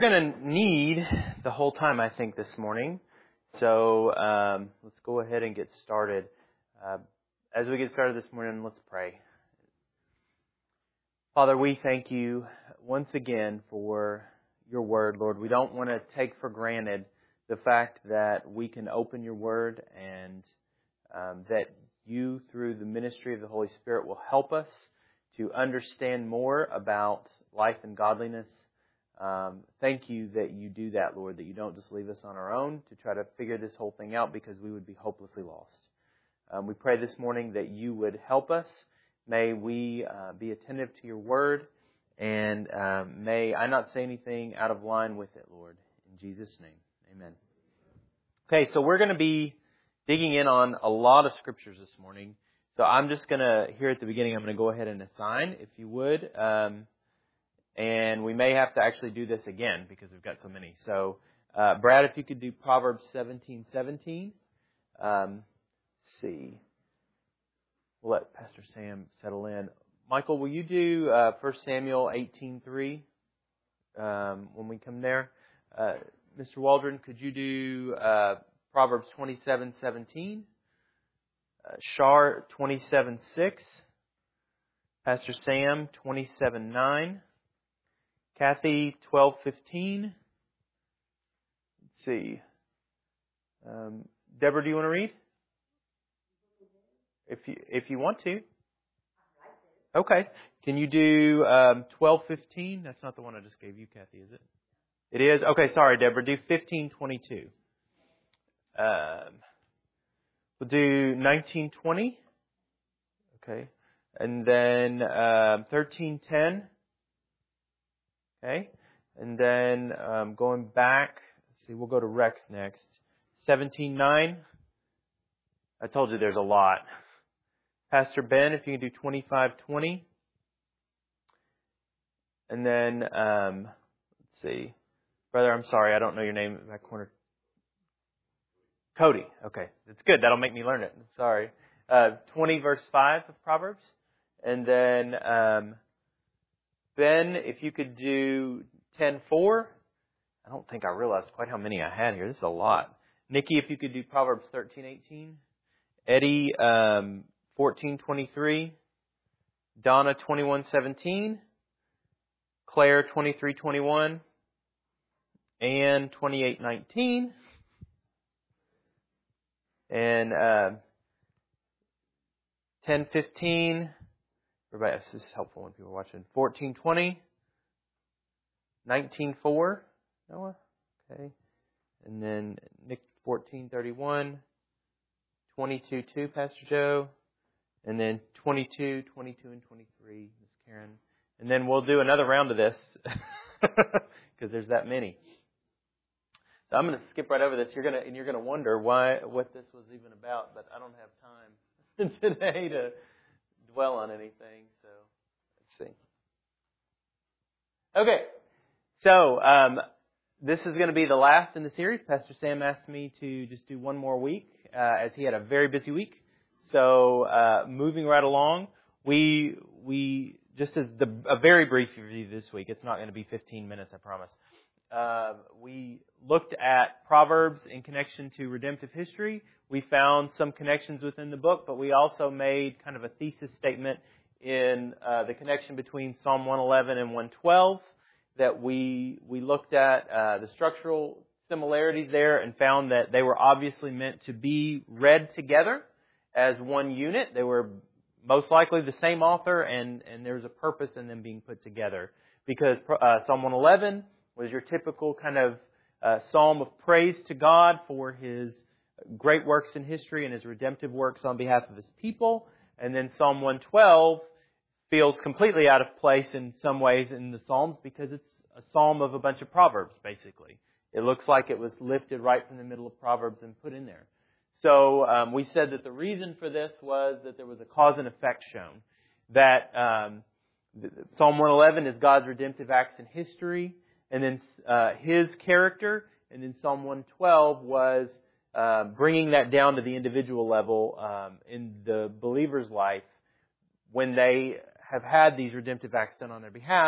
We're going to need the whole time, I think, this morning. So let's go ahead and get started. As we get started this morning, let's pray. Father, we thank you once again for your word, Lord. We don't want to take for granted the fact that we can open your word and that you, through the ministry of the Holy Spirit, will help us to understand more about life and godliness. Thank you that you do that, Lord, that you don't just leave us on our own to try to figure this whole thing out because we would be hopelessly lost. We pray this morning that you would help us. May we be attentive to your word, and may I not say anything out of line with it, Lord. In Jesus' name, amen. Okay, so we're going to be digging in on a lot of scriptures this morning. So I'm just going to, here at the beginning, I'm going to go ahead and assign, if you would. And we may have to actually do this again because we've got so many. So, Brad, if you could do Proverbs 17:17. Let's see. We'll let Pastor Sam settle in. Michael, will you do 1 Samuel 18:3 when we come there? Mr. Waldron, could you do Proverbs 27:17? Shar 27:6. Pastor Sam 27:9. Kathy, 12:15. Let's see. Deborah, do you want to read? If you want to. Okay. Can you do 12:15? That's not the one I just gave you, Kathy, is it? It is? Okay, sorry, Deborah. Do 15:22. We'll do 19:20. Okay. And then 13:10. Okay, and then going back, let's see, we'll go to Rex next. 17:9. I told you there's a lot. Pastor Ben, if you can do 25:20. And then, let's see. Brother, I'm sorry, I don't know your name in that corner. Cody. Okay, that's good. That'll make me learn it. Sorry. 20 verse 5 of Proverbs. And then, Ben, if you could do 10:4. I don't think I realized quite how many I had here. This is a lot. Nikki, if you could do Proverbs 13:18. Eddie, 14:23. Donna, 21:17. Claire, 23:21. Ann, 28:19. And 10:15. Everybody, this is helpful when people are watching. 14:20. 19:4. Noah. Okay. And then Nick, 14:31. 22:2, Pastor Joe. And then 22, 22, and 23, Miss Karen. And then we'll do another round of this because there's that many. So I'm going to skip right over this. You're going to wonder what this was even about, but I don't have time today to dwell on anything. So let's see. Okay. So this is going to be the last in the series. Pastor Sam asked me to just do one more week as he had a very busy week. So moving right along, we just as a very brief review this week. It's not going to be 15 minutes, I promise. We looked at Proverbs in connection to redemptive history. We found some connections within the book, but we also made kind of a thesis statement in the connection between Psalm 111 and 112 that we looked at the structural similarities there and found that they were obviously meant to be read together as one unit. They were most likely the same author, and there was a purpose in them being put together because Psalm 111 was your typical kind of psalm of praise to God for His great works in history and His redemptive works on behalf of His people. And then Psalm 112 feels completely out of place in some ways in the Psalms because it's a psalm of a bunch of Proverbs, basically. It looks like it was lifted right from the middle of Proverbs and put in there. So we said that the reason for this was that there was a cause and effect shown. That Psalm 111 is God's redemptive acts in history, and then His character, and then Psalm 112 was bringing that down to the individual level in the believer's life when they have had these redemptive acts done on their behalf.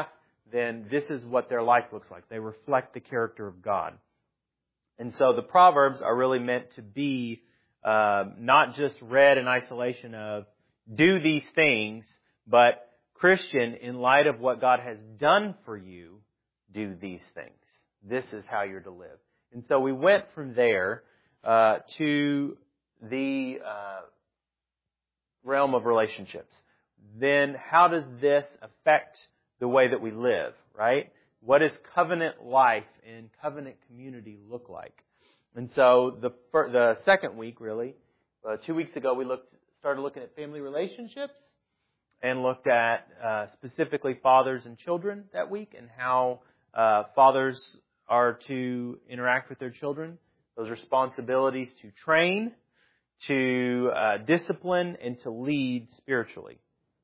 then this is what their life looks like. They reflect the character of God. And so the Proverbs are really meant to be not just read in isolation of do these things, but Christian, in light of what God has done for you, do these things. This is how you're to live. And so we went from there to the realm of relationships. Then how does this affect the way that we live, right? What does covenant life and covenant community look like? And so the second week, really, 2 weeks ago, we started looking at family relationships and looked at specifically fathers and children that week and how fathers are to interact with their children, those responsibilities to train, to discipline, and to lead spiritually.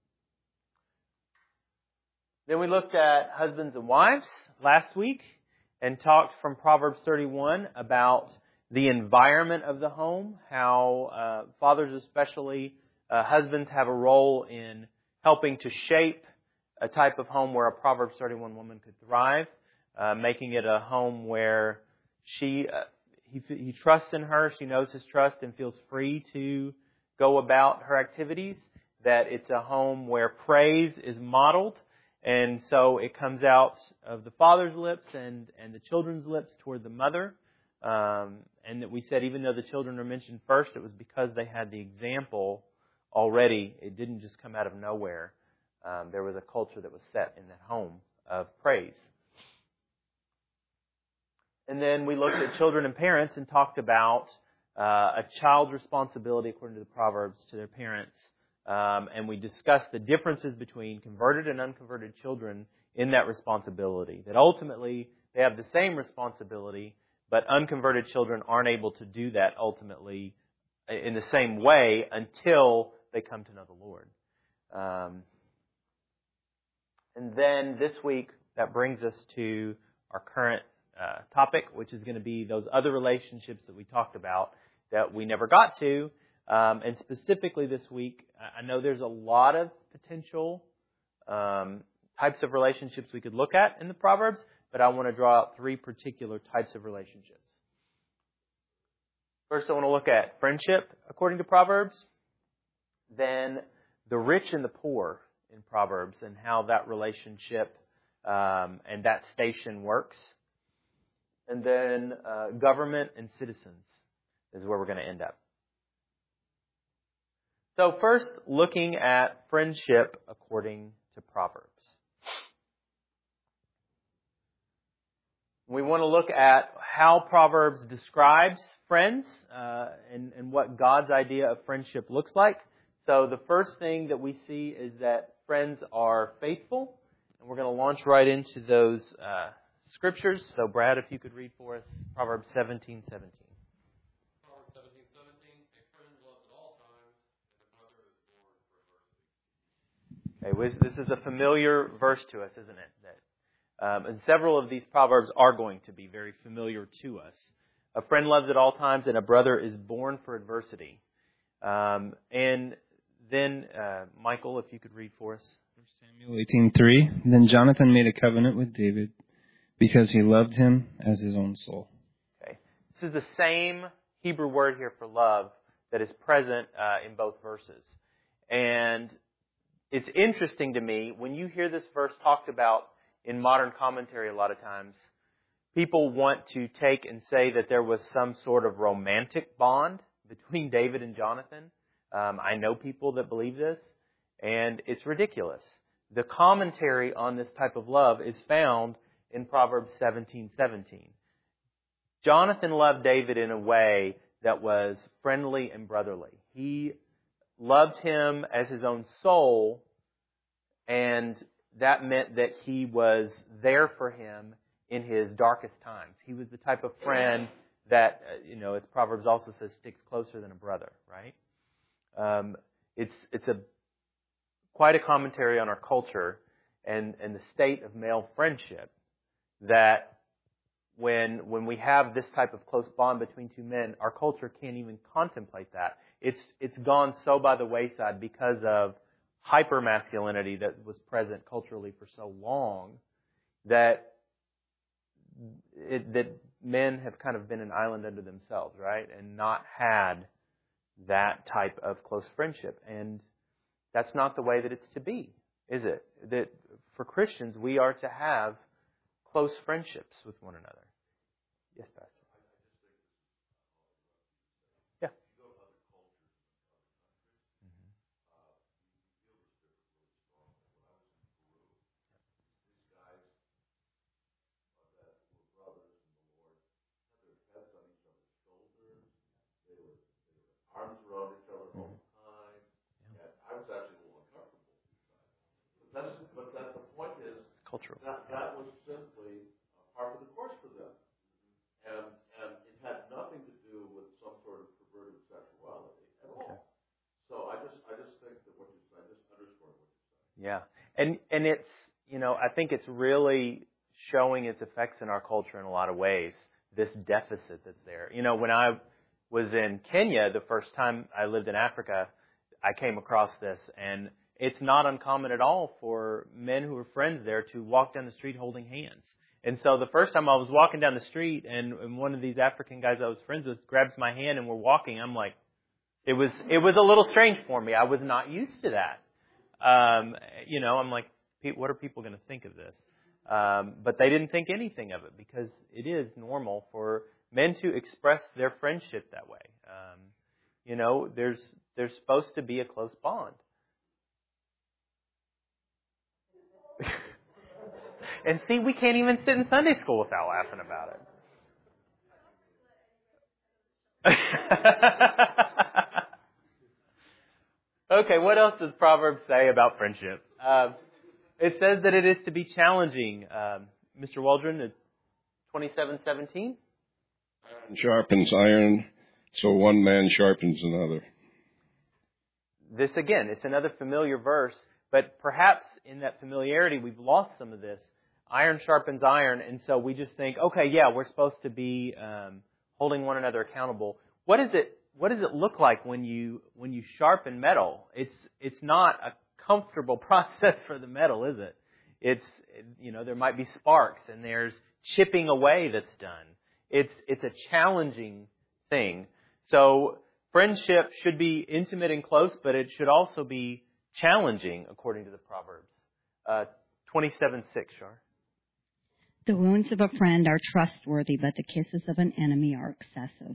Then we looked at husbands and wives last week and talked from Proverbs 31 about the environment of the home, how fathers especially, husbands have a role in helping to shape a type of home where a Proverbs 31 woman could thrive, making it a home where he trusts in her, she knows his trust and feels free to go about her activities, that it's a home where praise is modeled, and so it comes out of the father's lips and the children's lips toward the mother, and that we said even though the children are mentioned first, it was because they had the example already. It didn't just come out of nowhere. There was a culture that was set in that home of praise. And then we looked at children and parents and talked about a child's responsibility, according to the Proverbs, to their parents. And we discussed the differences between converted and unconverted children in that responsibility. That ultimately they have the same responsibility, but unconverted children aren't able to do that ultimately in the same way until they come to know the Lord. And then this week, that brings us to our current topic, which is going to be those other relationships that we talked about that we never got to. And specifically this week, I know there's a lot of potential types of relationships we could look at in the Proverbs, but I want to draw out 3 particular types of relationships. First, I want to look at friendship according to Proverbs, then the rich and the poor in Proverbs and how that relationship and that station works, and then government and citizens is where we're going to end up. So first, looking at friendship according to Proverbs. We want to look at how Proverbs describes friends and what God's idea of friendship looks like. So the first thing that we see is that friends are faithful. And we're going to launch right into those scriptures. So Brad, if you could read for us Proverbs 17:17. Proverbs 17:17, a friend loves at all times, and a brother is born for adversity. Okay, this is a familiar verse to us, isn't it? And several of these proverbs are going to be very familiar to us. A friend loves at all times, and a brother is born for adversity. And then, Michael, if you could read for us. 1 Samuel 18:3. Then Jonathan made a covenant with David because he loved him as his own soul. Okay, this is the same Hebrew word here for love that is present in both verses. And it's interesting to me, when you hear this verse talked about in modern commentary a lot of times, people want to take and say that there was some sort of romantic bond between David and Jonathan. I know people that believe this, and it's ridiculous. The commentary on this type of love is found in Proverbs 17:17. Jonathan loved David in a way that was friendly and brotherly. He loved him as his own soul, and that meant that he was there for him in his darkest times. He was the type of friend that, as Proverbs also says, sticks closer than a brother, right? It's quite a commentary on our culture and the state of male friendship, that when we have this type of close bond between two men, our culture can't even contemplate that. It's gone so by the wayside because of hyper-masculinity that was present culturally for so long, that men have kind of been an island unto themselves, right? And not had that type of close friendship. And that's not the way that it's to be, is it? That for Christians, we are to have close friendships with one another. Yes, Pastor. Yeah. Arms around each other all the time. And I was actually a little uncomfortable. But the point is, Cultural. that was simply a part of the course for them. And it had nothing to do with some sort of perverted sexuality at all. Okay. So I just think that what you said, I just underscore what you said. Yeah. And it's, I think it's really showing its effects in our culture in a lot of ways, this deficit that's there. When I was in Kenya the first time I lived in Africa, I came across this, and it's not uncommon at all for men who are friends there to walk down the street holding hands. And so the first time I was walking down the street, and one of these African guys I was friends with grabs my hand and we're walking, I'm like, it was a little strange for me. I was not used to that. I'm like, what are people going to think of this? But they didn't think anything of it, because it is normal for men to express their friendship that way. There's supposed to be a close bond. And see, we can't even sit in Sunday school without laughing about it. Okay, what else does Proverbs say about friendship? It says that it is to be challenging. Mr. Waldron, 27:17. Iron sharpens iron, so one man sharpens another. This, again, it's another familiar verse, but perhaps in that familiarity we've lost some of this. Iron sharpens iron, and so we just think, okay, yeah, we're supposed to be holding one another accountable. What does it look like when you sharpen metal? It's not a comfortable process for the metal, is it? There might be sparks, and there's chipping away that's done. It's a challenging thing. So friendship should be intimate and close, but it should also be challenging, according to the Proverbs. 27:6, Shar. The wounds of a friend are trustworthy, but the kisses of an enemy are excessive.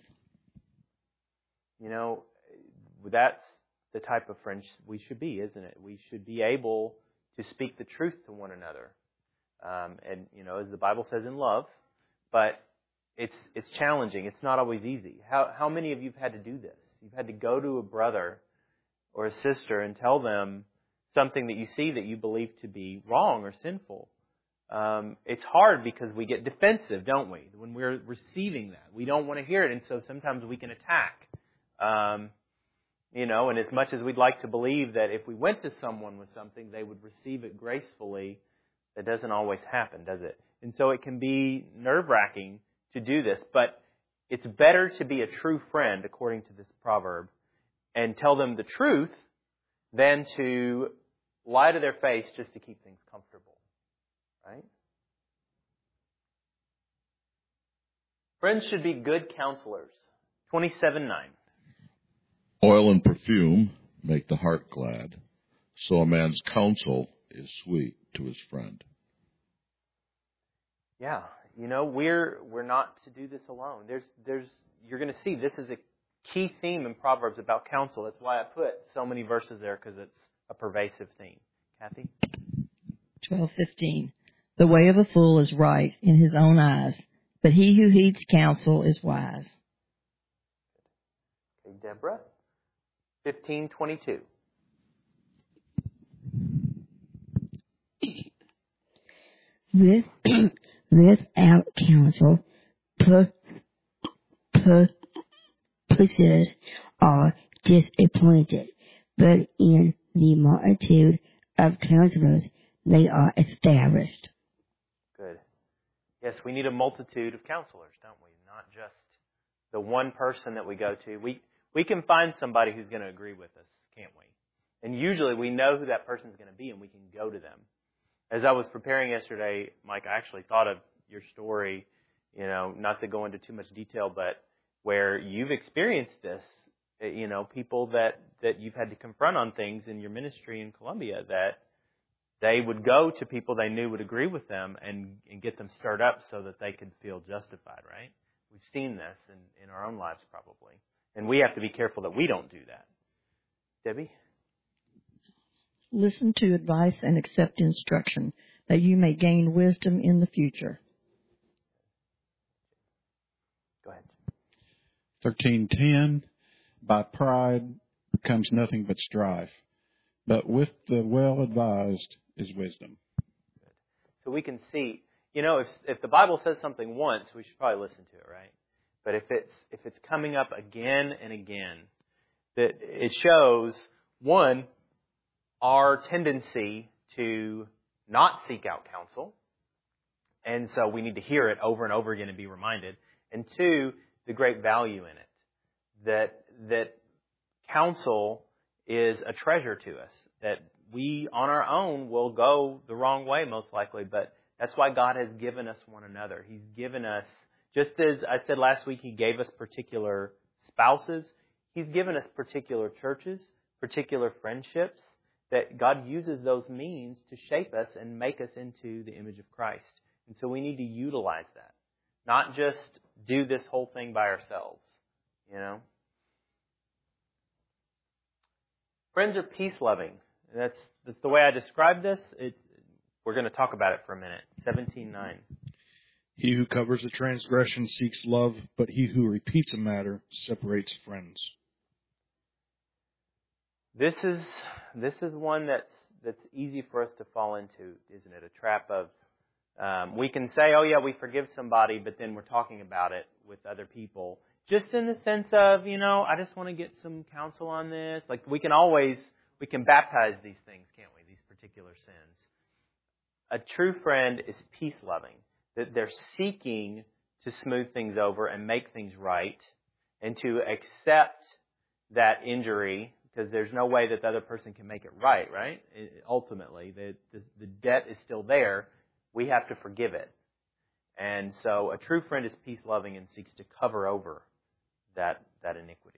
That's the type of friends we should be, isn't it? We should be able to speak the truth to one another. As the Bible says, in love, but it's challenging. It's not always easy. How many of you have had to do this? You've had to go to a brother or a sister and tell them something that you see that you believe to be wrong or sinful. It's hard because we get defensive, don't we? When we're receiving that, we don't want to hear it, and so sometimes we can attack. And as much as we'd like to believe that if we went to someone with something, they would receive it gracefully, that doesn't always happen, does it? And so it can be nerve-wracking to do this, but it's better to be a true friend, according to this proverb, and tell them the truth than to lie to their face just to keep things comfortable. Right? Friends should be good counselors. 27:9. Oil and perfume make the heart glad, so a man's counsel is sweet to his friend. Yeah, we're not to do this alone. You're going to see this is a key theme in Proverbs about counsel. That's why I put so many verses there, because it's a pervasive theme. Kathy? 12:15. The way of a fool is right in his own eyes, but he who heeds counsel is wise. Okay, Deborah? 15:22. Without counsel, pursuers are disappointed, but in the multitude of counselors they are established. Good. Yes, we need a multitude of counselors, don't we? Not just the one person that we go to. We can find somebody who's going to agree with us, can't we? And usually we know who that person's going to be, and we can go to them. As I was preparing yesterday, Mike, I actually thought of your story, not to go into too much detail, but where you've experienced this, people that you've had to confront on things in your ministry in Colombia, that they would go to people they knew would agree with them and get them stirred up so that they could feel justified, right? We've seen this in our own lives probably. And we have to be careful that we don't do that. Debbie? Listen to advice and accept instruction, that you may gain wisdom in the future. Go ahead. 13:10, by pride becomes nothing but strife, but with the well-advised is wisdom. Good. So we can see, if the Bible says something once, we should probably listen to it, right? But if it's coming up again and again, that it shows, one, our tendency to not seek out counsel. And so we need to hear it over and over again and be reminded. And two, the great value in it. That counsel is a treasure to us. That we on our own will go the wrong way most likely. But that's why God has given us one another. He's given us, just as I said last week, He gave us particular spouses. He's given us particular churches, particular friendships. That God uses those means to shape us and make us into the image of Christ. And so we need to utilize that. Not just do this whole thing by ourselves, Friends are peace-loving. That's the way I describe this. We're going to talk about it for a minute. 17:9. He who covers a transgression seeks love, but he who repeats a matter separates friends. This is one that's easy for us to fall into, isn't it? A trap of we can say, oh yeah, we forgive somebody, but then we're talking about it with other people, just in the sense of, I just want to get some counsel on this. Like we can baptize these things, can't we? These particular sins. A true friend is peace loving. That they're seeking to smooth things over and make things right, and to accept that injury. Because there's no way that the other person can make it right? Ultimately, the debt is still there. We have to forgive it. And so a true friend is peace-loving and seeks to cover over that iniquity.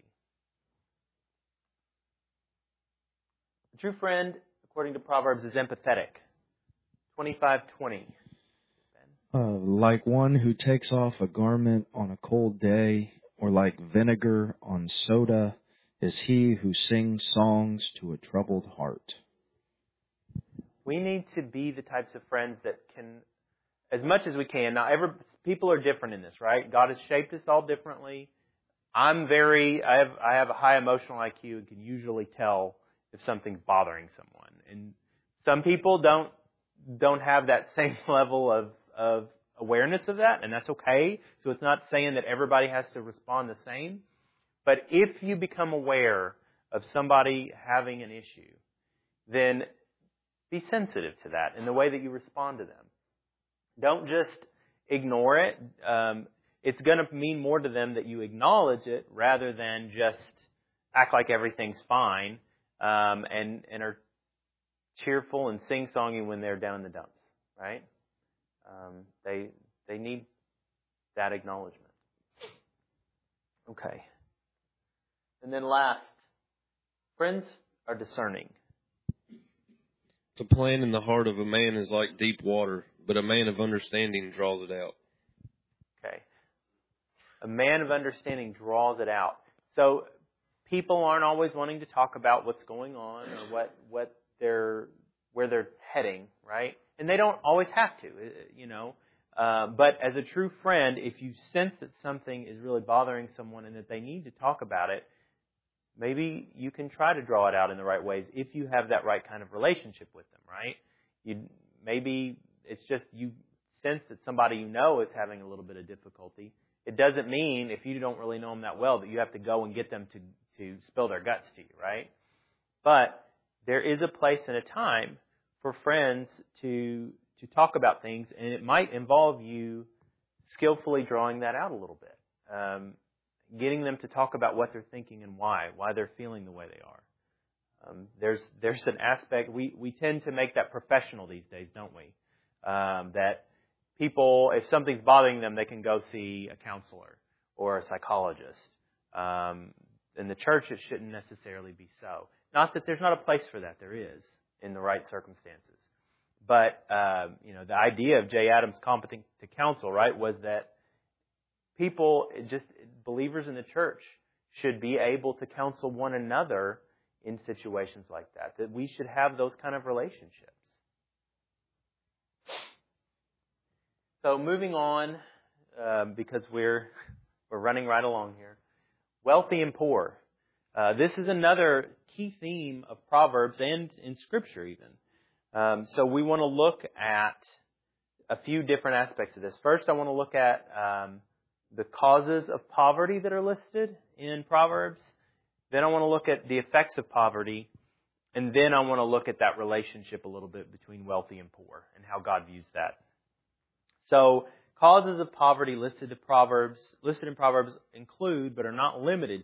A true friend, according to Proverbs, is empathetic. 25:20. Like one who takes off a garment on a cold day, or like vinegar on soda, is he who sings songs to a troubled heart. We need to be the types of friends that can, as much as we can. Now, people are different in this, right? God has shaped us all differently. I have a high emotional IQ and can usually tell if something's bothering someone. And some people don't have that same level of awareness of that, and that's okay. So it's not saying that everybody has to respond the same. But if you become aware of somebody having an issue, then be sensitive to that in the way that you respond to them. Don't just ignore it. It's going to mean more to them that you acknowledge it rather than just act like everything's fine and are cheerful and sing-songy when they're down in the dumps, right? They need that acknowledgement. Okay. And then last, friends are discerning. The plan in the heart of a man is like deep water, but a man of understanding draws it out. Okay. A man of understanding draws it out. So people aren't always wanting to talk about what's going on or where they're heading, right? And they don't always have to, But as a true friend, if you sense that something is really bothering someone and that they need to talk about it, maybe you can try to draw it out in the right ways if you have that right kind of relationship with them, right? Maybe it's just you sense that somebody you know is having a little bit of difficulty. It doesn't mean, if you don't really know them that well, that you have to go and get them to spill their guts to you, right? But there is a place and a time for friends to talk about things, and it might involve you skillfully drawing that out a little bit. Getting them to talk about what they're thinking and why they're feeling the way they are. There's an aspect, we tend to make that professional these days, don't we? That people, if something's bothering them, they can go see a counselor or a psychologist. In the church, it shouldn't necessarily be so. Not that there's not a place for that. There is, in the right circumstances. But, the idea of J. Adams competent to counsel, right, was that people, just believers in the church, should be able to counsel one another in situations like that. That we should have those kind of relationships. So moving on, because we're running right along here. Wealthy and poor. This is another key theme of Proverbs and in Scripture even. So we want to look at a few different aspects of this. First, I want to look at the causes of poverty that are listed in Proverbs. Then I want to look at the effects of poverty. And then I want to look at that relationship a little bit between wealthy and poor and how God views that. So causes of poverty listed in Proverbs include, but are not limited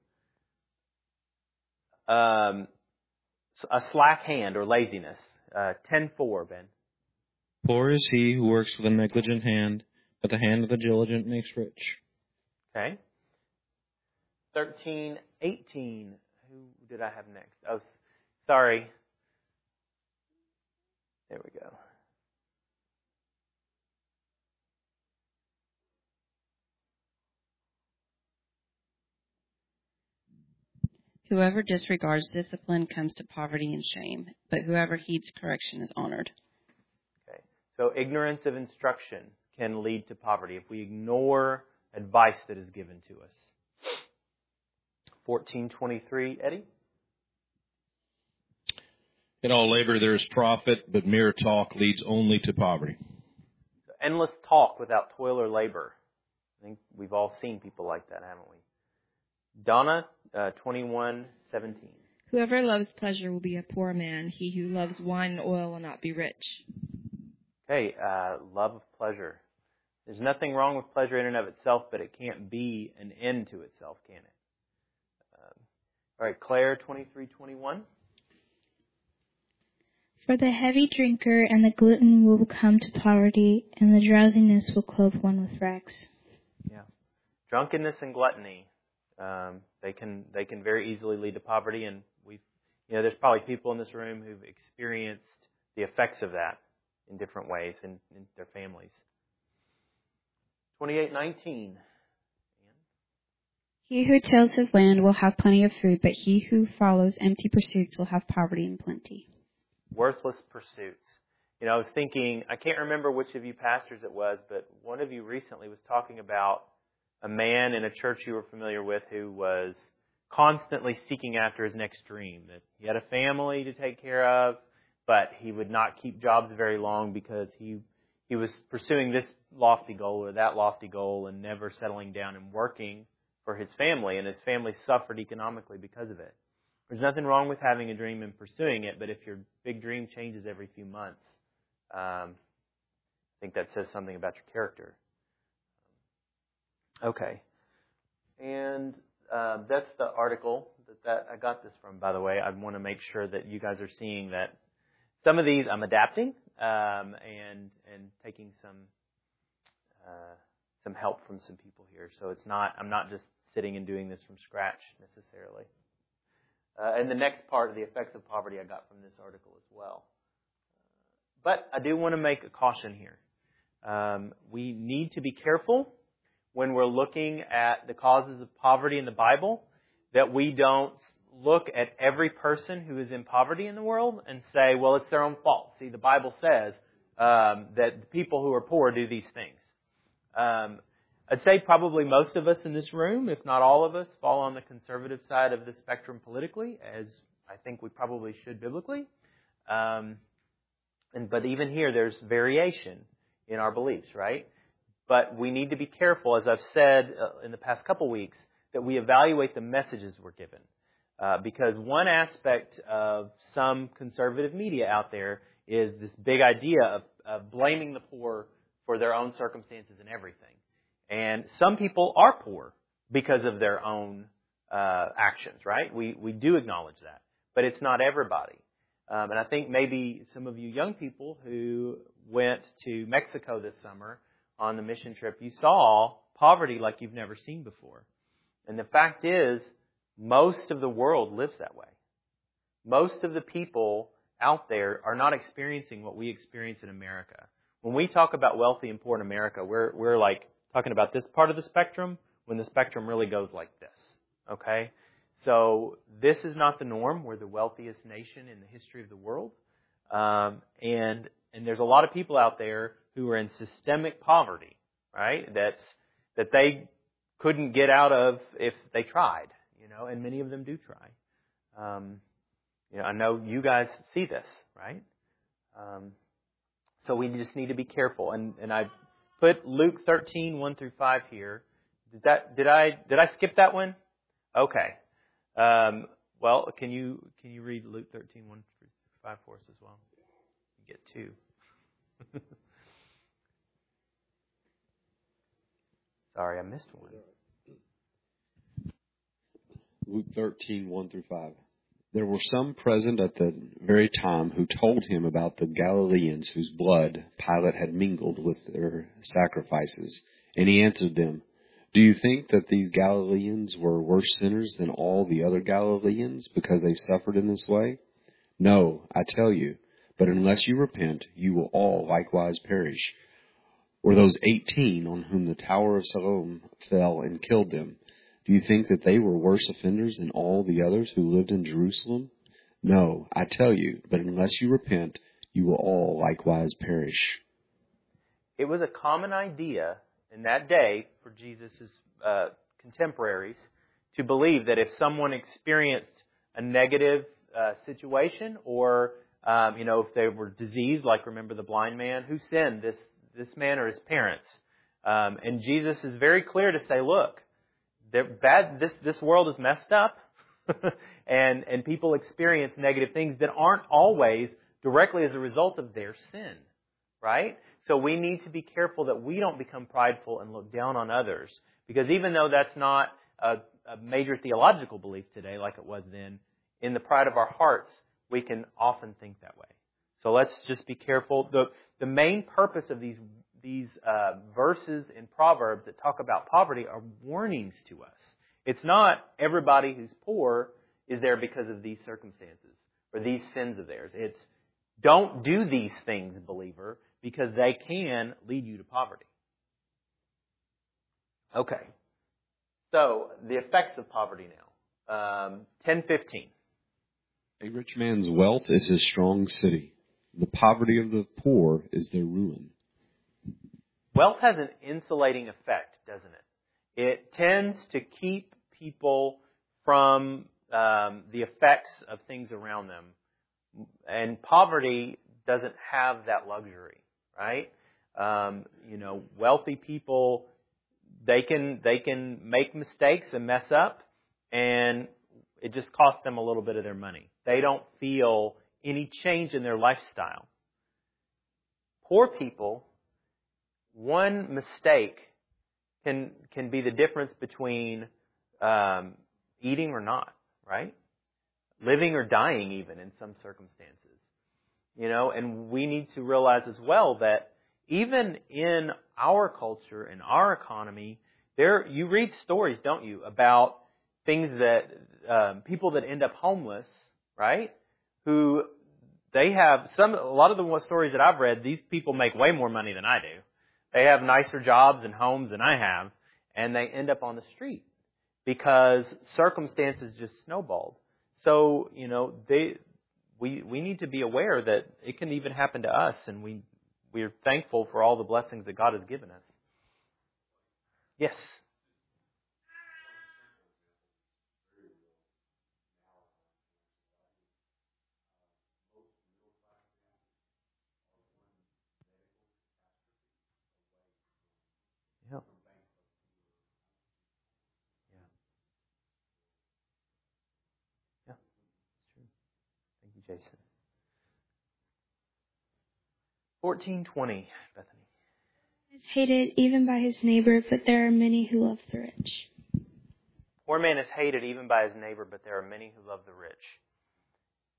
to, a slack hand or laziness. 10:4, Ben. Poor is he who works with a negligent hand, but the hand of the diligent makes rich. Okay. 13:18. Who did I have next? Oh, sorry. There we go. Whoever disregards discipline comes to poverty and shame, but whoever heeds correction is honored. Okay. So ignorance of instruction can lead to poverty if we ignore advice that is given to us. 14:23, Eddie? In all labor there is profit, but mere talk leads only to poverty. So endless talk without toil or labor. I think we've all seen people like that, haven't we? Donna, 21:17. Whoever loves pleasure will be a poor man. He who loves wine and oil will not be rich. Okay, love of pleasure. There's nothing wrong with pleasure in and of itself, but it can't be an end to itself, can it? All right, Claire, 23:21. For the heavy drinker and the glutton will come to poverty, and the drowsiness will clothe one with rags. Yeah, drunkenness and gluttony. They can very easily lead to poverty, and there's probably people in this room who've experienced the effects of that in different ways in their families. 28:19. He who tills his land will have plenty of food, but he who follows empty pursuits will have poverty and plenty. Worthless pursuits. I was thinking, I can't remember which of you pastors it was, but one of you recently was talking about a man in a church you were familiar with who was constantly seeking after his next dream. That he had a family to take care of, but he would not keep jobs very long because he was pursuing this lofty goal or that lofty goal and never settling down and working for his family. And his family suffered economically because of it. There's nothing wrong with having a dream and pursuing it, but if your big dream changes every few months, I think that says something about your character. Okay. And that's the article that I got this from, by the way. I want to make sure that you guys are seeing that some of these I'm adapting and taking some help from some people here. So I'm not just sitting and doing this from scratch necessarily. And the next part of the effects of poverty I got from this article as well. But I do want to make a caution here. We need to be careful when we're looking at the causes of poverty in the Bible, that we don't look at every person who is in poverty in the world and say, well, it's their own fault. See, the Bible says that the people who are poor do these things. I'd say probably most of us in this room, if not all of us, fall on the conservative side of the spectrum politically, as I think we probably should biblically. But even here, there's variation in our beliefs, right? But we need to be careful, as I've said in the past couple weeks, that we evaluate the messages we're given. Because one aspect of some conservative media out there is this big idea of blaming the poor for their own circumstances and everything. And some people are poor because of their own actions, right? We do acknowledge that. but it's not everybody. And I think maybe some of you young people who went to Mexico this summer on the mission trip, you saw poverty like you've never seen before. And the fact is, most of the world lives that way. Most of the people out there are not experiencing what we experience in America. When we talk about wealthy and poor in America, we're like talking about this part of the spectrum when the spectrum really goes like this. Okay? So this is not the norm. We're the wealthiest nation in the history of the world. And there's a lot of people out there who are in systemic poverty, right? That they couldn't get out of if they tried, and many of them do try. I know you guys see this, right? So we just need to be careful. And I put Luke 13, 1 through 5 here. Did I skip that one? Okay. Well, can you read Luke 13, 1 through 5 for us as well? You get 2. Sorry, I missed one. Luke 13, 1 through 5. There were some present at the very time who told him about the Galileans whose blood Pilate had mingled with their sacrifices. And he answered them, "Do you think that these Galileans were worse sinners than all the other Galileans because they suffered in this way? No, I tell you, but unless you repent, you will all likewise perish. Or those 18 on whom the Tower of Siloam fell and killed them, do you think that they were worse offenders than all the others who lived in Jerusalem? No, I tell you, but unless you repent, you will all likewise perish." It was a common idea in that day for Jesus' contemporaries to believe that if someone experienced a negative situation or, if they were diseased, like remember the blind man, who sinned, this man or his parents? And Jesus is very clear to say, look, this world is messed up, and people experience negative things that aren't always directly as a result of their sin, right? So we need to be careful that we don't become prideful and look down on others, because even though that's not a major theological belief today like it was then, in the pride of our hearts, we can often think that way. So let's just be careful. The main purpose of these verses in Proverbs that talk about poverty are warnings to us. It's not everybody who's poor is there because of these circumstances or these sins of theirs. It's don't do these things, believer, because they can lead you to poverty. Okay. So the effects of poverty now. 10:15. A rich man's wealth is his strong city. The poverty of the poor is their ruin. Wealth has an insulating effect, doesn't it? It tends to keep people from the effects of things around them. And poverty doesn't have that luxury, right? Wealthy people, they can make mistakes and mess up, and it just costs them a little bit of their money. They don't feel any change in their lifestyle. Poor people, one mistake can be the difference between eating or not, right? Living or dying even in some circumstances. And we need to realize as well that even in our culture, in our economy, you read stories, don't you, about things that people that end up homeless, right? Who a lot of the stories that I've read, these people make way more money than I do. They have nicer jobs and homes than I have, and they end up on the street because circumstances just snowballed. So, we need to be aware that it can even happen to us, and we're thankful for all the blessings that God has given us. Yes. Jason. 14:20, Bethany. Is hated even by his neighbor, but there are many who love the rich. Poor man is hated even by his neighbor, but there are many who love the rich.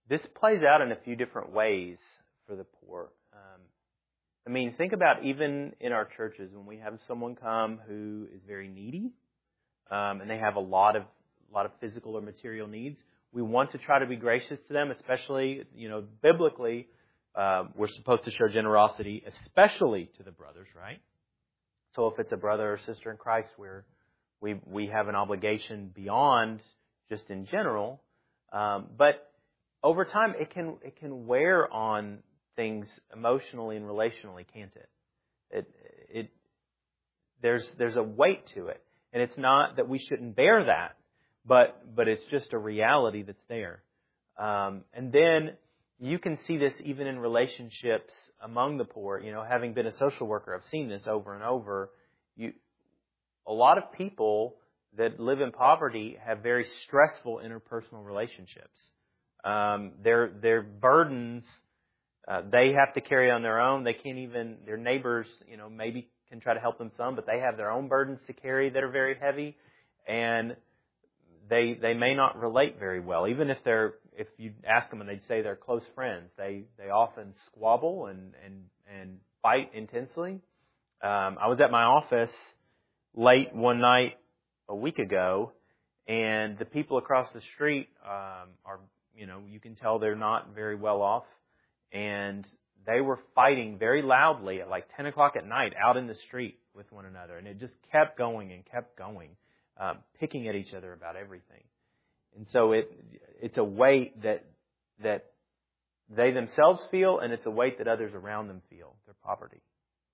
this plays out in a few different ways for the poor. Think about even in our churches when we have someone come who is very needy, and they have a lot of physical or material needs. We want to try to be gracious to them, especially, biblically, we're supposed to show generosity, especially to the brothers, right? So if it's a brother or sister in Christ, we have an obligation beyond just in general. But over time, it can wear on things emotionally and relationally, can't it? There's a weight to it, and it's not that we shouldn't bear that, but it's just a reality that's there. And then you can see this even in relationships among the poor. Having been a social worker, I've seen this over and over. A lot of people that live in poverty have very stressful interpersonal relationships. Their burdens, they have to carry on their own. They can't even, their neighbors, maybe can try to help them some, but they have their own burdens to carry that are very heavy, and they may not relate very well. Even if you ask them and they'd say they're close friends, they often squabble and fight intensely. I was at my office late one night a week ago, and the people across the street are, you can tell they're not very well off, and they were fighting very loudly at like 10 o'clock at night out in the street with one another, and it just kept going and kept going, picking at each other about everything. And so it's a weight that they themselves feel, and it's a weight that others around them feel, their poverty.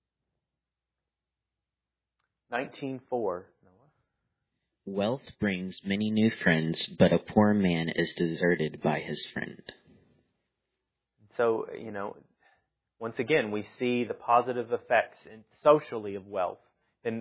19:4. Wealth brings many new friends, but a poor man is deserted by his friend. So, once again, we see the positive effects socially of wealth. And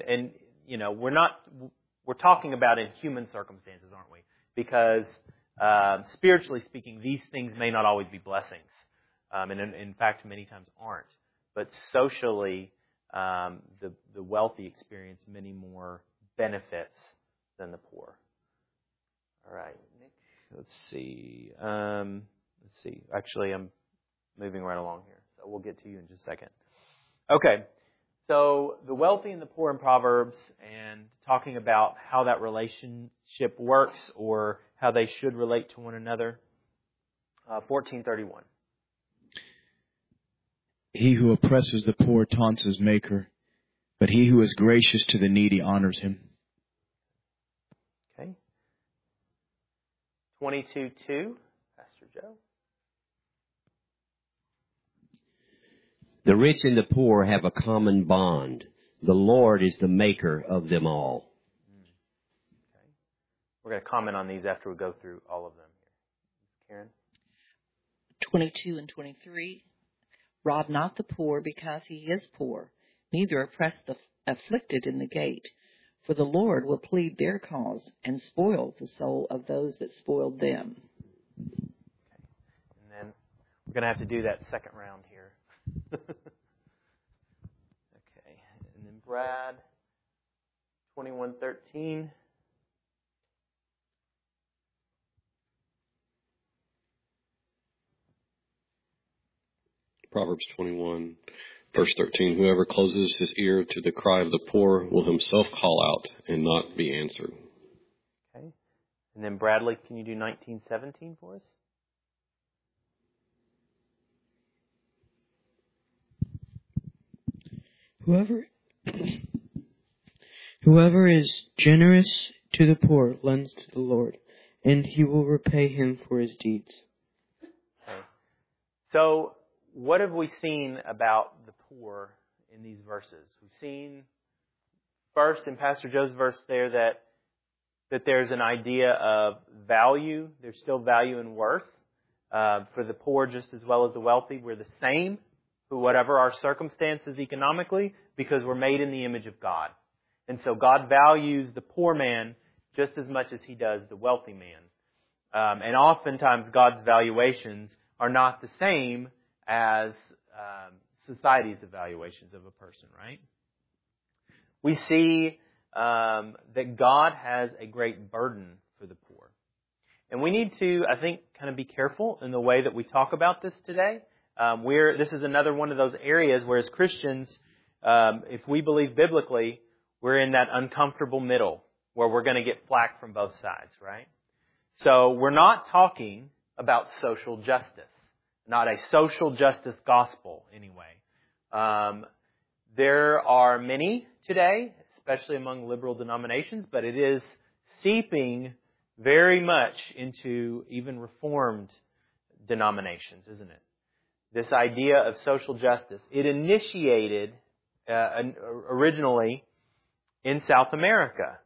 we're talking about in human circumstances, aren't we? Because spiritually speaking, these things may not always be blessings. And in fact, many times aren't. But socially, the wealthy experience many more benefits than the poor. All right, Nick, let's see. Actually, I'm moving right along here, so we'll get to you in just a second. Okay, so the wealthy and the poor in Proverbs, and talking about how that relationship works or how they should relate to one another. 14:31. He who oppresses the poor taunts his maker, but he who is gracious to the needy honors him. Okay. 22:2, Pastor Joe. The rich and the poor have a common bond. The Lord is the maker of them all. Okay. We're going to comment on these after we go through all of them here. Karen? 22 and 23. Rob not the poor because he is poor, neither oppress the afflicted in the gate. For the Lord will plead their cause and spoil the soul of those that spoiled them. Okay. And then we're going to have to do that second round here. Okay. And then Brad, 21:13. Proverbs 21, verse 13. Whoever closes his ear to the cry of the poor will himself call out and not be answered. Okay. And then Bradley, can you do 19:17 for us? Whoever is generous to the poor lends to the Lord, and he will repay him for his deeds. Okay. So, what have we seen about the poor in these verses? We've seen first in Pastor Joe's verse there that there's an idea of value. There's still value and worth for the poor just as well as the wealthy. We're the same, whatever our circumstances economically, because we're made in the image of God. And so God values the poor man just as much as He does the wealthy man. And oftentimes God's valuations are not the same as society's evaluations of a person, right? We see that God has a great burden for the poor. And we need to, I think, kind of be careful in the way that we talk about this today. This is another one of those areas where as Christians, if we believe biblically, we're in that uncomfortable middle where we're going to get flack from both sides, right? So we're not talking about social justice, not a social justice gospel anyway. There are many today, especially among liberal denominations, but it is seeping very much into even Reformed denominations, isn't it? This idea of social justice. It initiated originally in South America,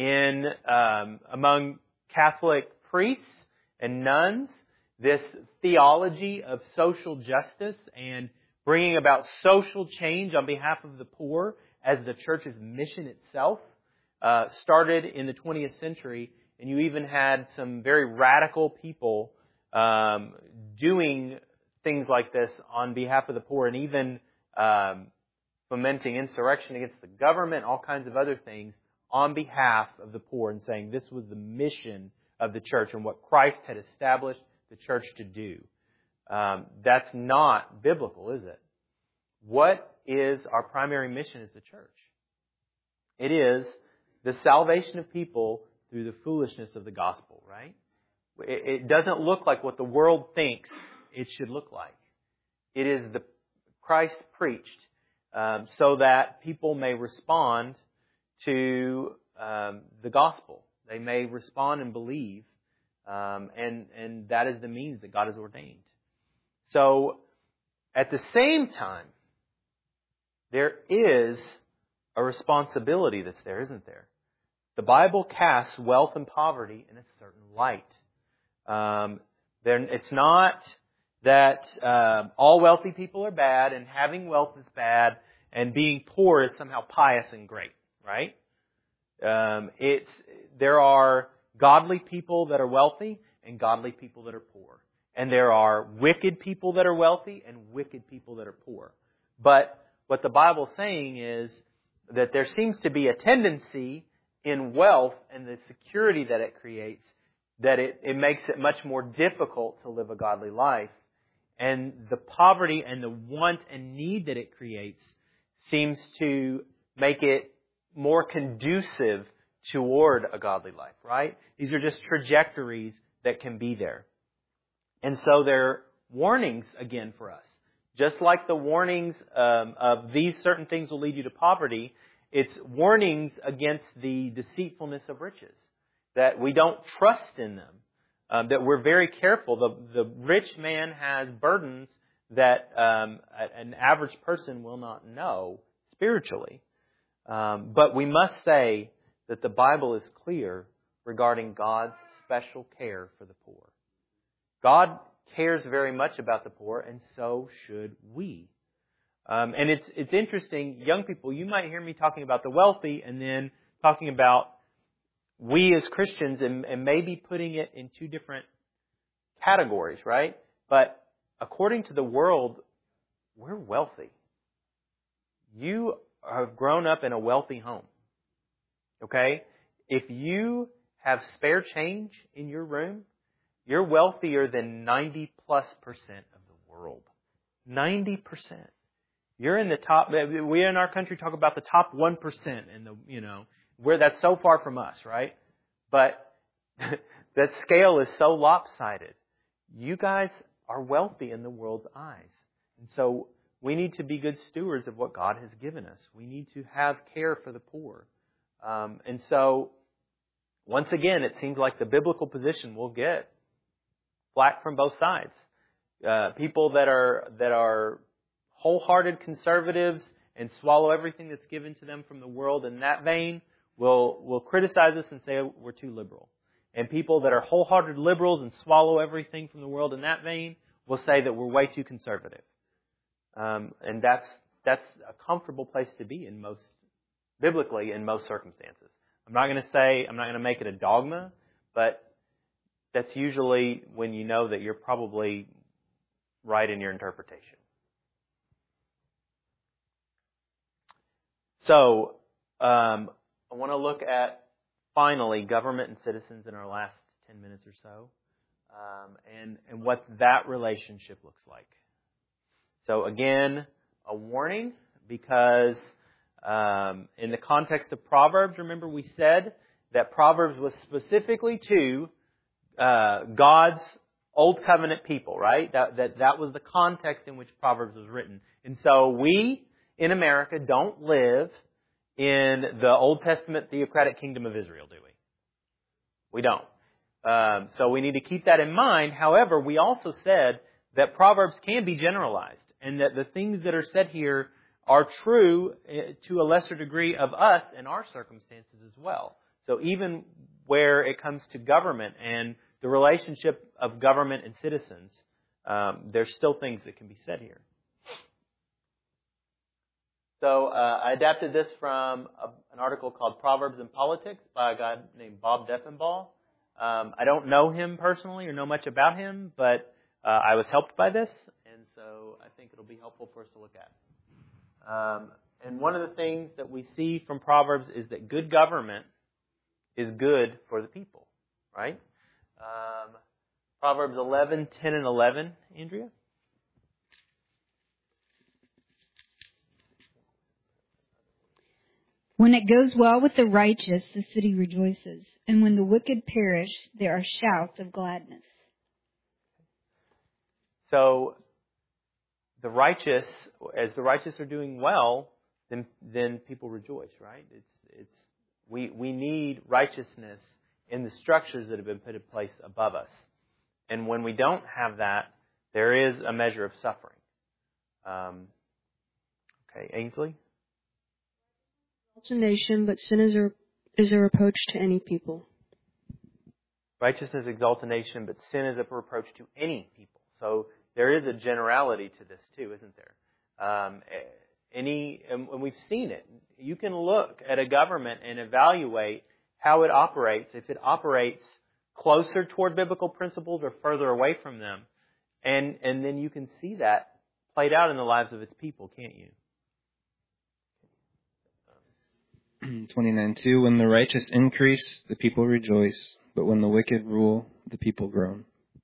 among Catholic priests and nuns, this theology of social justice and bringing about social change on behalf of the poor as the church's mission itself started in the 20th century. And you even had some very radical people doing things like this on behalf of the poor and even fomenting insurrection against the government, all kinds of other things on behalf of the poor and saying this was the mission of the church and what Christ had established the church to do. That's not biblical, is it? What is our primary mission as the church? It is the salvation of people through the foolishness of the gospel, right? It doesn't look like what the world thinks it should look like. It is the Christ preached so that people may respond to the gospel. They may respond and believe, and that is the means that God has ordained. So, at the same time, there is a responsibility that's there, isn't there? The Bible casts wealth and poverty in a certain light. It's not that all wealthy people are bad and having wealth is bad and being poor is somehow pious and great, right? There are godly people that are wealthy and godly people that are poor. And there are wicked people that are wealthy and wicked people that are poor. But what the Bible's saying is that there seems to be a tendency in wealth and the security that it creates that it makes it much more difficult to live a godly life. And the poverty and the want and need that it creates seems to make it more conducive toward a godly life, right? These are just trajectories that can be there. And so they're warnings again for us. Just like the warnings of these certain things will lead you to poverty, it's warnings against the deceitfulness of riches. That we don't trust in them. That we're very careful. The rich man has burdens that an average person will not know spiritually. But we must say that the Bible is clear regarding God's special care for the poor. God cares very much about the poor, and so should we. And it's interesting, young people, you might hear me talking about the wealthy and then talking about we as Christians and maybe putting it in two different categories, right? But according to the world, we're wealthy. You have grown up in a wealthy home. Okay? If you have spare change in your room, you're wealthier than 90+% of the world. 90%. You're in the top. We in our country talk about the top 1% and where that's so far from us, right? But that scale is so lopsided. You guys are wealthy in the world's eyes. And so we need to be good stewards of what God has given us. We need to have care for the poor. And so, once again, it seems like the biblical position will get flack from both sides. People that are wholehearted conservatives and swallow everything that's given to them from the world in that vein will criticize us and say we're too liberal. And people that are wholehearted liberals and swallow everything from the world in that vein will say that we're way too conservative. And that's a comfortable place to be biblically in most circumstances. I'm not going to make it a dogma, but that's usually when you know that you're probably right in your interpretation. So, I want to look at, finally, government and citizens in our last 10 minutes or so, and what that relationship looks like. So again, a warning, because in the context of Proverbs, remember we said that Proverbs was specifically to God's Old Covenant people, right? That was the context in which Proverbs was written. And so we, in America, don't live in the Old Testament theocratic kingdom of Israel, do we? We don't. So we need to keep that in mind. However, we also said that Proverbs can be generalized, and that the things that are said here are true to a lesser degree of us in our circumstances as well. So even where it comes to government and the relationship of government and citizens, there's still things that can be said here. So I adapted this from an article called Proverbs and Politics by a guy named Bob Deffinball. I don't know him personally or know much about him, but I was helped by this, and so I think it'll be helpful for us to look at. And one of the things that we see from Proverbs is that good government is good for the people, right? Proverbs 11, 10, and 11, Andrea? When it goes well with the righteous, the city rejoices, and when the wicked perish, there are shouts of gladness. So, the righteous, as the righteous are doing well, then people rejoice, right? We need righteousness in the structures that have been put in place above us. And when we don't have that, there is a measure of suffering. Okay, Ainsley? It's a nation, but sin is a reproach to any people. Righteousness exalts a nation, but sin is a reproach to any people. So there is a generality to this too, isn't there? And we've seen it. You can look at a government and evaluate how it operates, if it operates closer toward biblical principles or further away from them. And then you can see that played out in the lives of its people, can't you? 29:2, when the righteous increase, the people rejoice, but when the wicked rule, the people groan.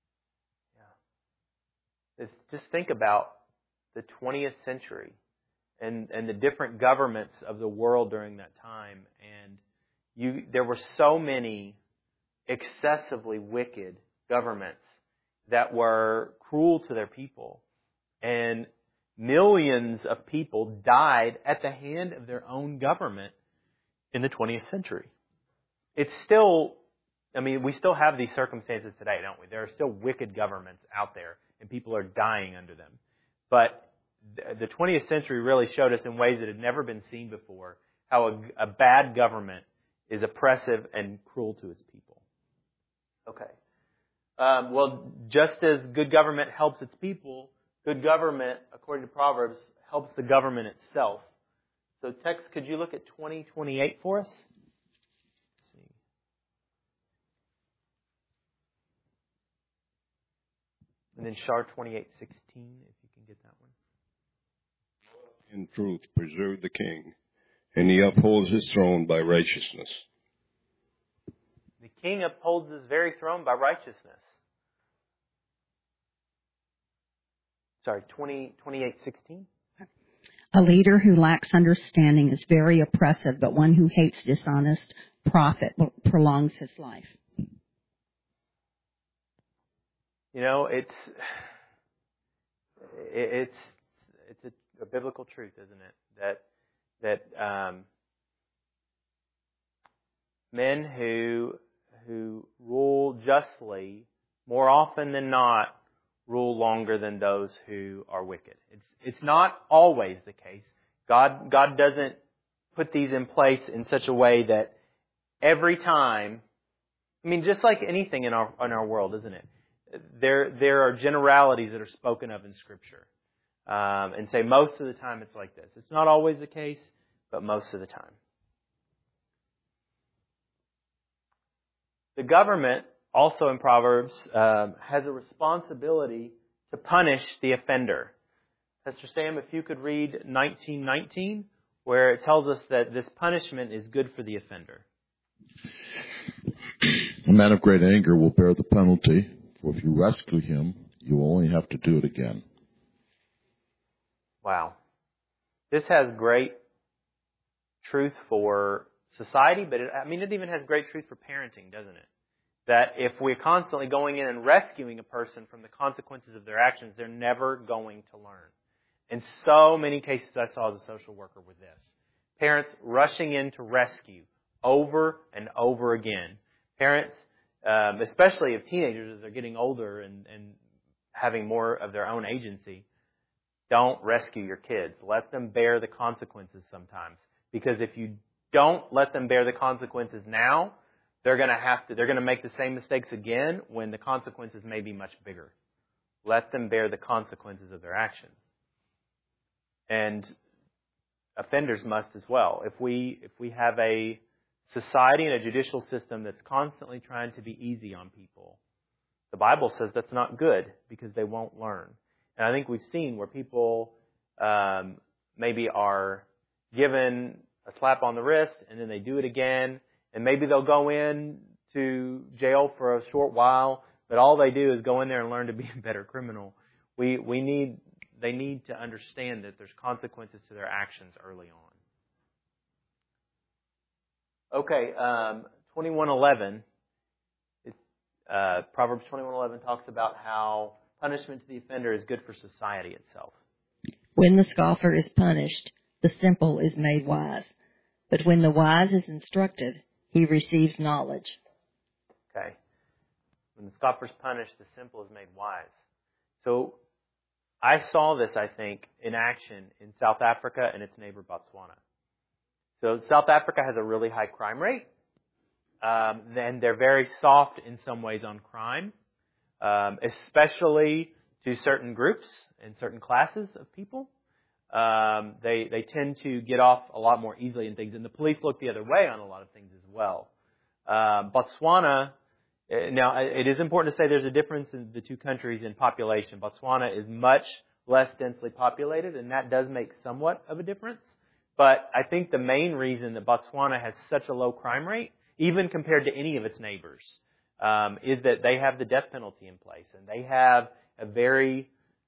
Yeah. Just think about the 20th century and the different governments of the world during that time. And there were so many excessively wicked governments that were cruel to their people. And millions of people died at the hand of their own government in the 20th century. It's still, we still have these circumstances today, don't we? There are still wicked governments out there, and people are dying under them. But the 20th century really showed us in ways that had never been seen before how a bad government is oppressive and cruel to its people. Okay. Well, just as good government helps its people, good government, according to Proverbs, helps the government itself. So text, could you look at 20:28 for us? Let's see. And then Shar 28:16, if you can get that one. In truth, preserve the king, and he upholds his throne by righteousness. The king upholds his very throne by righteousness. Sorry, 28:16. A leader who lacks understanding is very oppressive, but one who hates dishonest profit prolongs his life. You know, it's a biblical truth, isn't it? That men who rule justly, more often than not, rule longer than those who are wicked. It's not always the case. God doesn't put these in place in such a way that every time, just like anything in our world, isn't it? There are generalities that are spoken of in Scripture. And say most of the time it's like this. It's not always the case, but most of the time. The government, also in Proverbs, has a responsibility to punish the offender. Pastor Sam, if you could read 19:19, where it tells us that this punishment is good for the offender. man of great anger will bear the penalty, for if you rescue him, you will only have to do it again. Wow. This has great truth for society, but it even has great truth for parenting, doesn't it? That if we're constantly going in and rescuing a person from the consequences of their actions, they're never going to learn. In so many cases I saw as a social worker with this. Parents rushing in to rescue over and over again. Parents, especially of teenagers as they're getting older and having more of their own agency, don't rescue your kids. Let them bear the consequences sometimes. Because if you don't let them bear the consequences now, they're going to make the same mistakes again when the consequences may be much bigger. Let them bear the consequences of their actions. And offenders must as well. If we have a society and a judicial system that's constantly trying to be easy on people, the Bible says that's not good because they won't learn. And I think we've seen where people maybe are given a slap on the wrist and then they do it again, and maybe they'll go in to jail for a short while, but all they do is go in there and learn to be a better criminal. They need to understand that there's consequences to their actions early on. Okay, 21:11. Proverbs 21:11 talks about how punishment to the offender is good for society itself. When the scoffer is punished, the simple is made wise. But when the wise is instructed, he receives knowledge. Okay. When the scoffer is punished, the simple is made wise. So I saw this, I think, in action in South Africa and its neighbor Botswana. So South Africa has a really high crime rate. And they're very soft in some ways on crime, especially to certain groups and certain classes of people. They tend to get off a lot more easily in things, and the police look the other way on a lot of things as well. Botswana, now it is important to say there's a difference in the two countries in population. Botswana is much less densely populated, and that does make somewhat of a difference. But I think the main reason that Botswana has such a low crime rate, even compared to any of its neighbors, is that they have the death penalty in place, and they have a very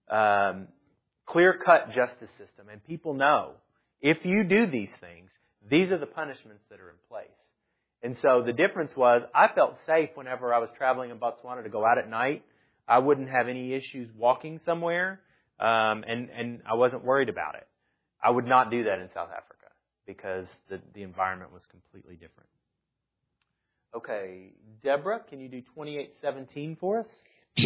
clear-cut justice system. And people know, if you do these things, these are the punishments that are in place. And so the difference was, I felt safe whenever I was traveling in Botswana to go out at night. I wouldn't have any issues walking somewhere, and I wasn't worried about it. I would not do that in South Africa because the environment was completely different. Okay, Deborah, can you do 28:17 for us?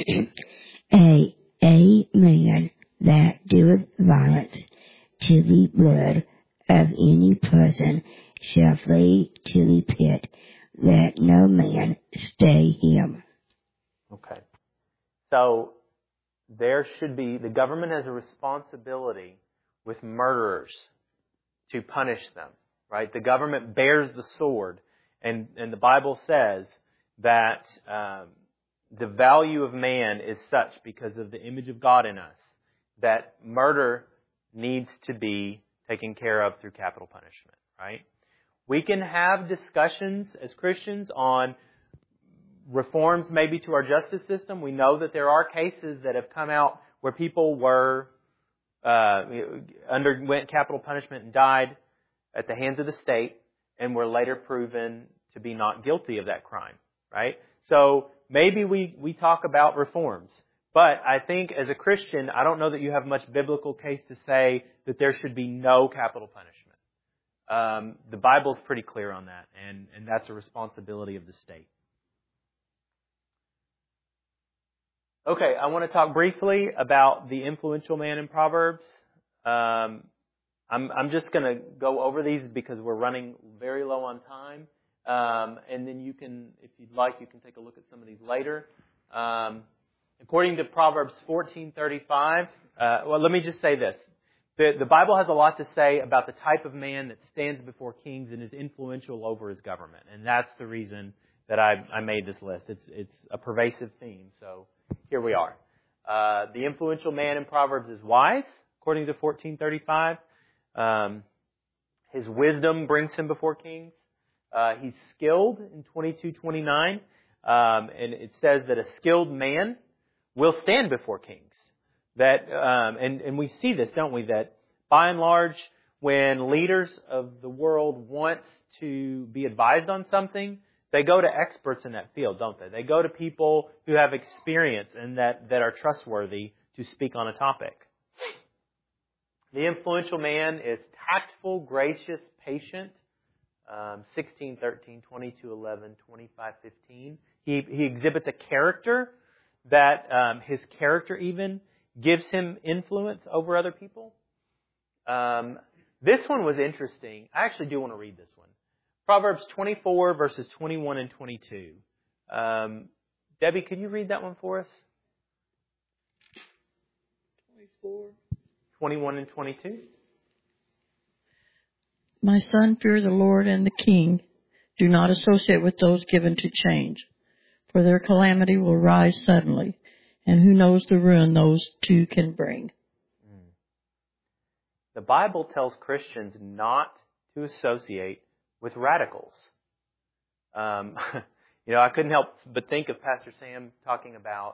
A man that doeth violence to the blood of any person shall flee to the pit, let no man stay him. Okay. So there should be, the government has a responsibility with murderers to punish them, right? The government bears the sword, and the Bible says that the value of man is such because of the image of God in us that murder needs to be taken care of through capital punishment, right? We can have discussions as Christians on reforms maybe to our justice system. We know that there are cases that have come out where people underwent capital punishment and died at the hands of the state and were later proven to be not guilty of that crime, right? So maybe we talk about reforms. But I think as a Christian, I don't know that you have much biblical case to say that there should be no capital punishment. The Bible's pretty clear on that, and that's a responsibility of the state. Okay, I want to talk briefly about the influential man in Proverbs. I'm just going to go over these because we're running very low on time. And then you can, if you'd like, you can take a look at some of these later. According to Proverbs 14:35, well, let me just say this. The Bible has a lot to say about the type of man that stands before kings and is influential over his government. And that's the reason that I made this list. It's a pervasive theme. So here we are. The influential man in Proverbs is wise, according to 14:35. His wisdom brings him before kings. He's skilled in 22:29. And it says that a skilled man will stand before kings. That and we see this, don't we? That by and large, when leaders of the world want to be advised on something, they go to experts in that field, don't they? They go to people who have experience and that are trustworthy to speak on a topic. The influential man is tactful, gracious, patient. 16:13, 22:11, 25:15. He exhibits a character that his character even gives him influence over other people. This one was interesting. I actually do want to read this one. Proverbs 24, verses 21 and 22. Debbie, could you read that one for us? 24. 21 and 22. My son, fear the Lord and the king. Do not associate with those given to change, for their calamity will rise suddenly, and who knows the ruin those two can bring. The Bible tells Christians not to associate with radicals. I couldn't help but think of Pastor Sam talking about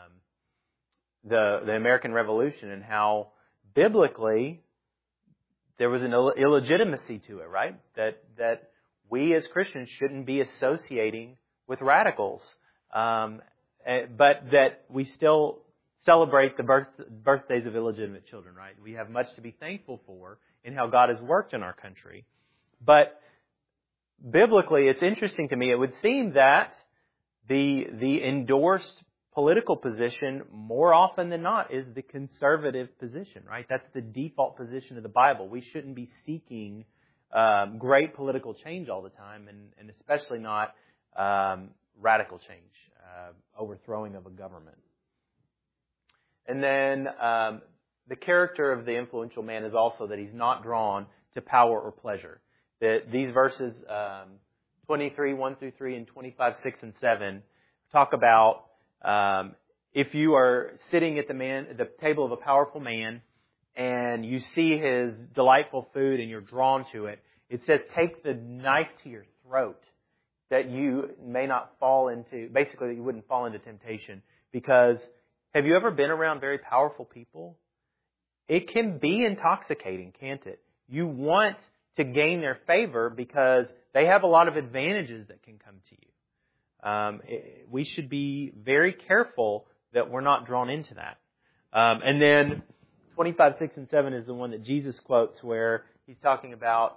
the American Revolution and how biblically there was an illegitimacy to it, right? That we as Christians shouldn't be associating with radicals, but that we still celebrate the birthdays of illegitimate children, right? We have much to be thankful for in how God has worked in our country. But biblically, it's interesting to me. It would seem that the endorsed political position, more often than not, is the conservative position, right? That's the default position of the Bible. We shouldn't be seeking great political change all the time, and especially not radical change, overthrowing of a government. And then the character of the influential man is also that he's not drawn to power or pleasure. These verses 23, 1 through 3, and 25, 6, and 7 talk about if you are sitting at the table of a powerful man and you see his delightful food and you're drawn to it, it says take the knife to your throat that you may not fall into, basically that you wouldn't fall into temptation. Because have you ever been around very powerful people? It can be intoxicating, can't it? You want to gain their favor because they have a lot of advantages that can come to you. We should be very careful that we're not drawn into that. And then 25, 6, and 7 is the one that Jesus quotes where he's talking about,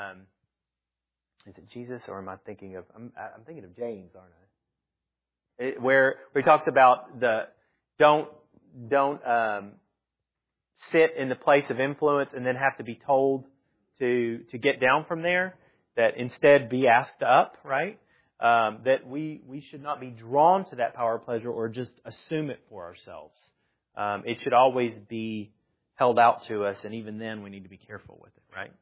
is it Jesus or am I thinking of, I'm thinking of James, aren't I? Where he talks about don't sit in the place of influence and then have to be told to get down from there. That instead be asked up, right? That we should not be drawn to that power or pleasure or just assume it for ourselves. It should always be held out to us, and even then we need to be careful with it, right?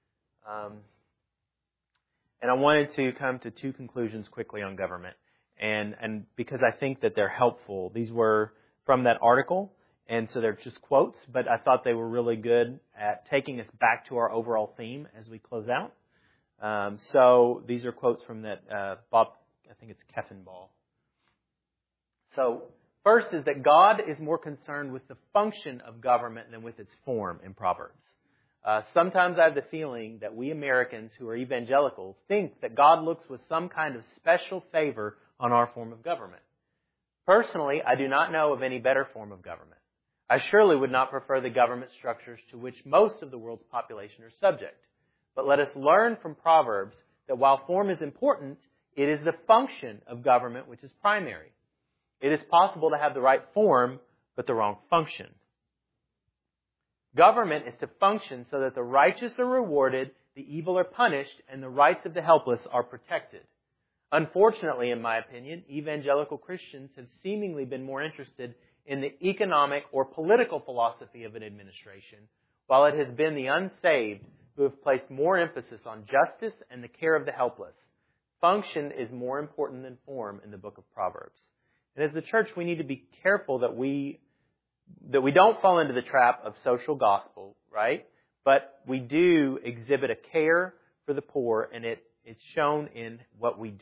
And I wanted to come to two conclusions quickly on government. And because I think that they're helpful. These were from that article, and so they're just quotes, but I thought they were really good at taking us back to our overall theme as we close out. So these are quotes from that Bob, I think it's Keffenball. So first is that God is more concerned with the function of government than with its form in Proverbs. Sometimes I have the feeling that we Americans who are evangelicals think that God looks with some kind of special favor on our form of government. Personally, I do not know of any better form of government. I surely would not prefer the government structures to which most of the world's population are subject. But let us learn from Proverbs that while form is important, it is the function of government which is primary. It is possible to have the right form, but the wrong function. Government is to function so that the righteous are rewarded, the evil are punished, and the rights of the helpless are protected. Unfortunately, in my opinion, evangelical Christians have seemingly been more interested in the economic or political philosophy of an administration, while it has been the unsaved who have placed more emphasis on justice and the care of the helpless. Function is more important than form in the book of Proverbs. And as the church, we need to be careful that we don't fall into the trap of social gospel, right? But we do exhibit a care for the poor, and it's shown in what we do.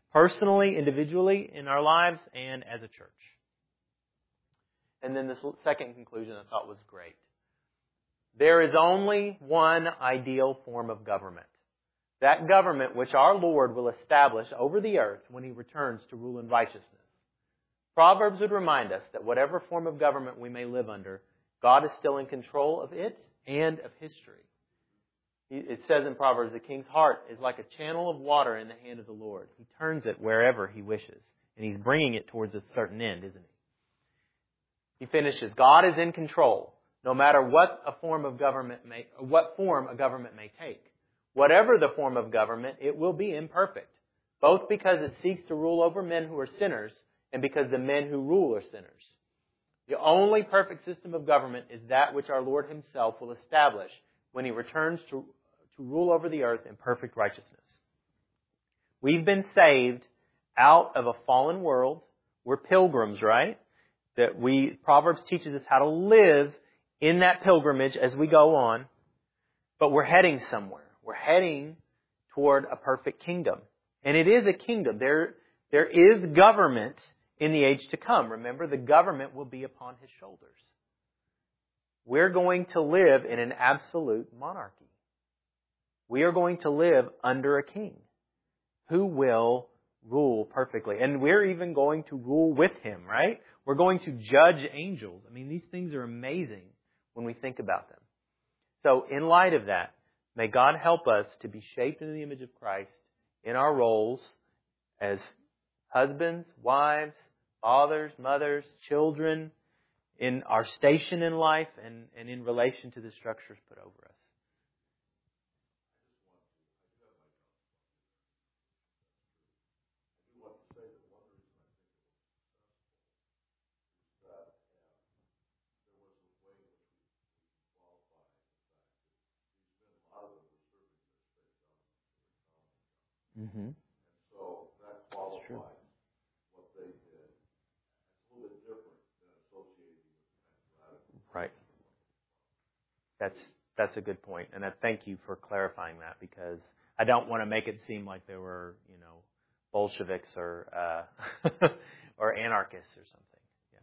personally, individually, in our lives, and as a church. And then this second conclusion I thought was great. There is only one ideal form of government. That government which our Lord will establish over the earth when He returns to rule in righteousness. Proverbs would remind us that whatever form of government we may live under, God is still in control of it and of history. It says in Proverbs, the king's heart is like a channel of water in the hand of the Lord. He turns it wherever He wishes. And He's bringing it towards a certain end, isn't He? He finishes, God is in control, no matter what form a government may take. Whatever the form of government, it will be imperfect, both because it seeks to rule over men who are sinners and because the men who rule are sinners. The only perfect system of government is that which our Lord Himself will establish when He returns to rule over the earth in perfect righteousness. We've been saved out of a fallen world. We're pilgrims, right? Proverbs teaches us how to live in that pilgrimage as we go on, but we're heading somewhere. We're heading toward a perfect kingdom. And it is a kingdom. There is government in the age to come. Remember, the government will be upon His shoulders. We're going to live in an absolute monarchy. We are going to live under a king who will rule perfectly. And we're even going to rule with Him, right? We're going to judge angels. I mean, these things are amazing when we think about them. So in light of that, may God help us to be shaped in the image of Christ in our roles as husbands, wives, fathers, mothers, children, in our station in life and in relation to the structures put over us. Mm-hmm. So that qualifies what they did. It's a little bit different than associating with Right. That's a good point, and I thank you for clarifying that, because I don't want to make it seem like there were, Bolsheviks or or anarchists or something. Yeah.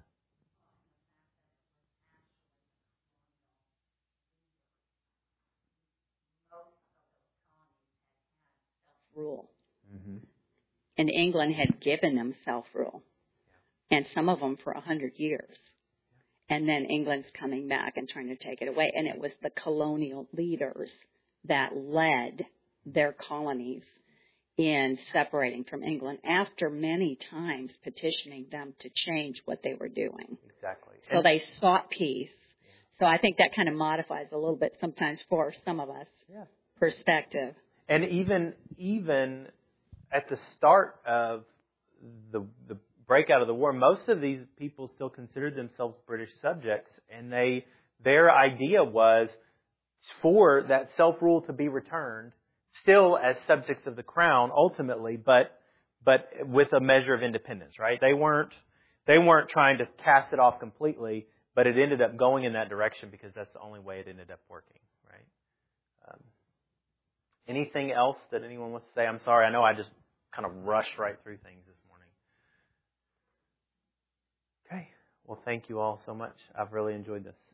Rule. Mm-hmm. And England had given them self-rule, and some of them for 100 years. And then England's coming back and trying to take it away. And it was the colonial leaders that led their colonies in separating from England after many times petitioning them to change what they were doing. Exactly. So they sought peace. So I think that kind of modifies a little bit sometimes for some of us perspective. And even at the start of the breakout of the war, most of these people still considered themselves British subjects, and their idea was for that self-rule to be returned, still as subjects of the crown ultimately, but with a measure of independence, right? They weren't trying to cast it off completely, but it ended up going in that direction because that's the only way it ended up working, right? Anything else that anyone wants to say? I'm sorry, I know I just kind of rushed right through things this morning. Okay. Well, thank you all so much. I've really enjoyed this.